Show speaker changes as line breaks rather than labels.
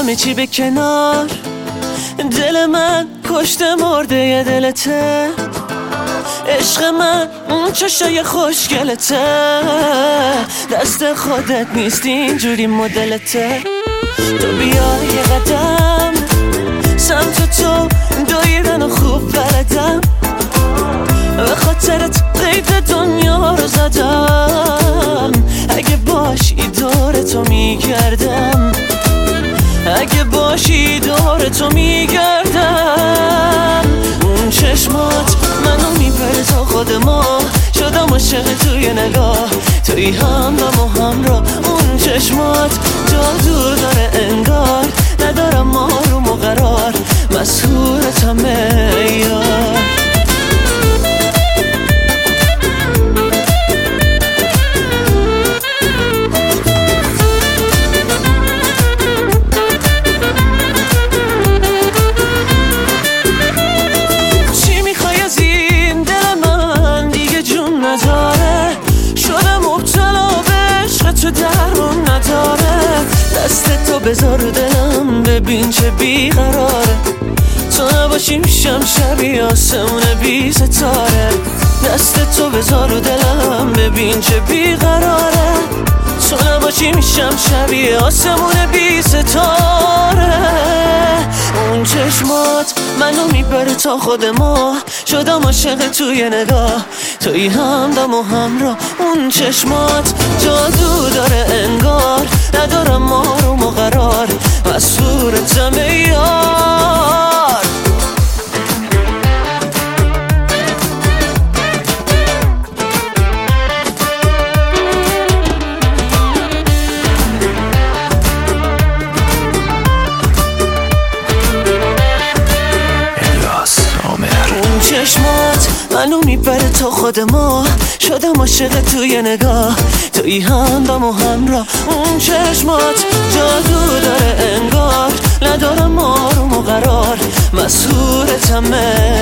همه چی به کنار، دل من کشته مرده یه دلته، عشق من اون چشای خوشگلته، دست خودت نیست اینجوری مدلته. تو بیا یه قدم سمت تو دویدن و خوب بلدم، به خاطرت قید دنیا رو زدم، اگه باشی دور تو میگردم، اگه باشی دور تو میگردم. اون چشمات منو میبره تا خود ما، شدم عاشق توی نگاه، توی هم و همراه. اون چشمات جادو داره انگار، ندارم آروم و قرار، مسحورتم یار. تو درمون نداره، دست تو بذار رو دلم ببین چه بیقراره، تو نباشی میشم شبیه آسمون بی ستاره، دست تو بذار رو دلم ببین چه بیقراره، تو نباشی میشم شبیه آسمون بی ستاره. اون چشمات منو میبره تا خود ما، شدم عاشق توی نگاه، توی همدم و همراه. اون چشمات جادو داره انگار، ندارم آروم و قرار، مسحورتم یار. اون چشمات منو میبره تا خود ما، شدم عاشق توی نگاه، توی همدم و همراه. اون چشمات جادو داره انگار، ندارم آروم و قرار، مسحورتم